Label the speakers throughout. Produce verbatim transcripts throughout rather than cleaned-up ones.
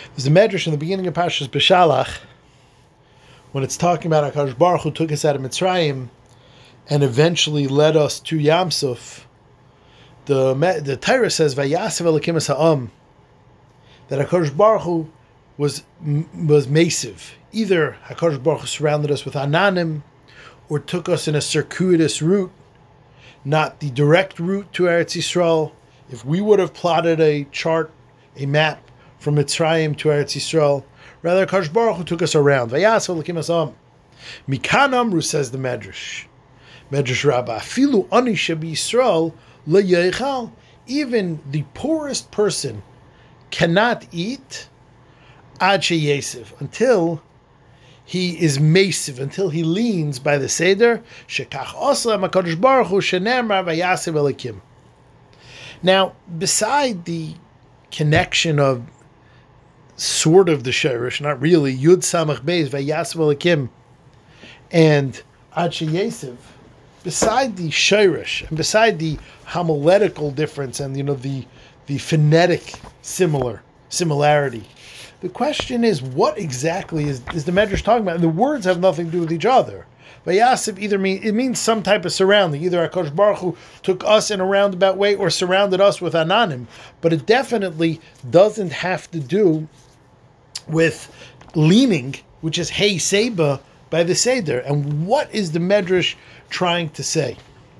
Speaker 1: There's a medrash in the beginning of Parshas Beshalach when it's talking about HaKadosh Baruch Hu took us out of Mitzrayim and eventually led us to Yam Suf. The the Torah says Vayasav Elokim es ha'am, that HaKadosh Baruch Hu was was masive. Either HaKadosh Baruch Hu surrounded us with ananim, or took us in a circuitous route, not the direct route to Eretz Yisrael. If we would have plotted a chart, a map from Mitzrayim to Eretz Yisrael, rather HaKadosh Baruch Hu took us around. Vayasav Elokim es ha'am. Mikan Amru, says the Medrash. Medrash Rabbah, Filu ani shebi Yisrael le yeichal. Even the poorest person cannot eat ad sheyesiv, until he is masive, until he leans by the seder. Shekach oslam HaKadosh Baruch Hu shenemar vayasav Elokim. Now, beside the connection of sort of the shirish, not really, Yud Samach Beis vayasav Elokim and ad sheyesiv, beside the shirish and beside the homiletical difference and you know the the phonetic similar similarity, the question is, what exactly is, is the Medrash talking about? And the words have nothing to do with each other. Vayasiv either mean it means some type of surrounding. Either HaKadosh Baruch Hu took us in a roundabout way or surrounded us with ananim, but it definitely doesn't have to do with leaning, which is hey seba by the seder. And what is the Medrash trying to say?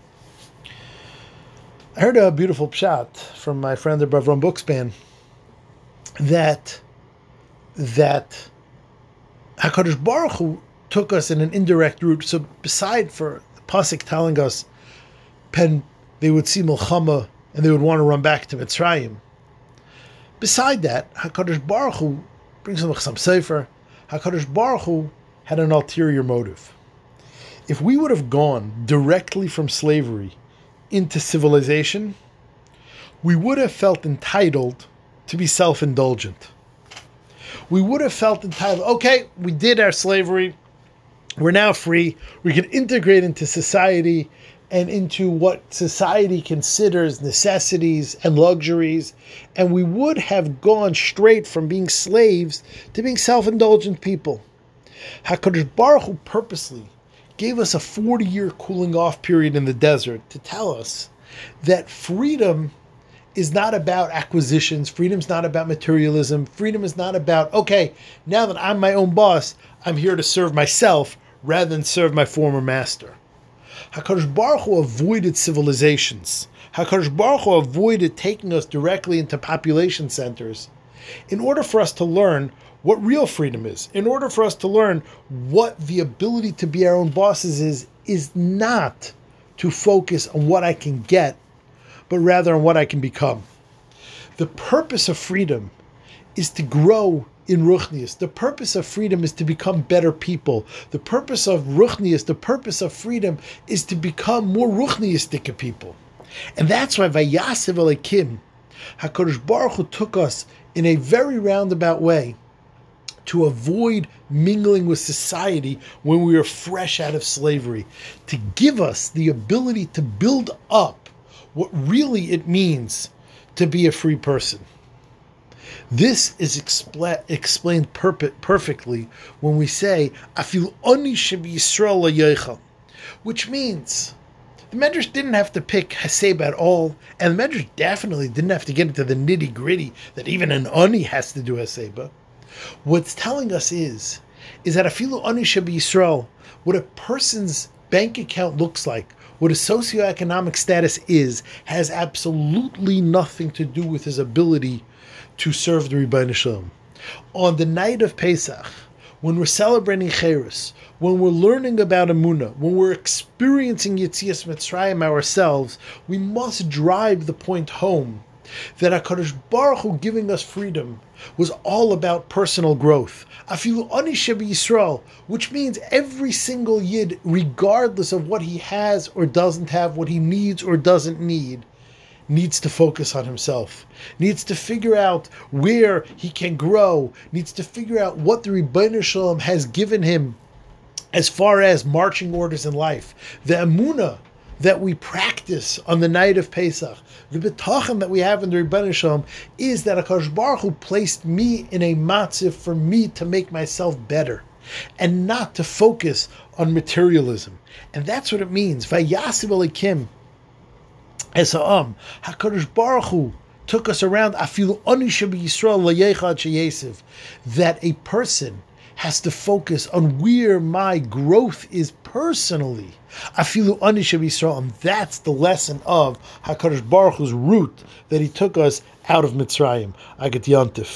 Speaker 1: I heard a beautiful pshat from my friend the Bavram Bookspan that that HaKadosh Baruch Hu took us in an indirect route. So beside for the pasuk telling us pen they would see Milchama and they would want to run back to Mitzrayim, beside that, HaKadosh Baruch Hu brings them some sefer. HaKadosh Baruch Hu had an ulterior motive. If we would have gone directly from slavery into civilization, we would have felt entitled to be self-indulgent. We would have felt entitled, okay, we did our slavery, we're now free, we can integrate into society and into what society considers necessities and luxuries, and we would have gone straight from being slaves to being self-indulgent people. HaKadosh Baruch Hu purposely gave us a forty-year cooling off period in the desert to tell us that freedom is not about acquisitions. Freedom's not about materialism. Freedom is not about, okay, now that I'm my own boss, I'm here to serve myself rather than serve my former master. HaKadosh Baruch Hu avoided civilizations. HaKadosh Baruch Hu avoided taking us directly into population centers in order for us to learn what real freedom is. In order for us to learn what the ability to be our own bosses is, is not to focus on what I can get, but rather on what I can become. The purpose of freedom is to grow in Ruchnius. The purpose of freedom is to become better people. The purpose of Ruchnius, the purpose of freedom is to become more Ruchniistic people. And that's why Vayasav Elokim, HaKadosh Baruch Hu took us in a very roundabout way to avoid mingling with society when we were fresh out of slavery, to give us the ability to build up what really it means to be a free person. This is expla- explained perp- perfectly when we say, Afil oni shebi Yisrael la, which means the Medrash didn't have to pick Haseba at all, and the Medrash definitely didn't have to get into the nitty gritty that even an oni has to do Haseba. What's telling us is, is that Afilu ani shebi Yisrael, what a person's bank account looks like, what his socioeconomic status is, has absolutely nothing to do with his ability to serve the Rebbeinu Shalom. On the night of Pesach, when we're celebrating Cheres, when we're learning about Emunah, when we're experiencing Yetzias Mitzrayim ourselves, we must drive the point home that HaKadosh Baruch Hu giving us freedom was all about personal growth. Afilu ani shebi Yisrael, which means every single Yid, regardless of what he has or doesn't have, what he needs or doesn't need, needs to focus on himself, needs to figure out where he can grow, needs to figure out what the Rebbeinu Shalom has given him as far as marching orders in life. The Emunah, that we practice on the night of Pesach, the bitachon that we have in the Rebbeinu Shalom, is that HaKadosh Baruch Hu placed me in a matzah for me to make myself better, and not to focus on materialism. And that's what it means. Vayasiv Elokim es ha'am. HaKadosh Baruch Hu took us around. Afilu ani shebi Yisrael layechad sheyesiv. That a person has to focus on where my growth is personally. Afilu ani shebi Yisrael. And that's the lesson of HaKadosh Baruch Hu's root that He took us out of Mitzrayim. Agat Yontif.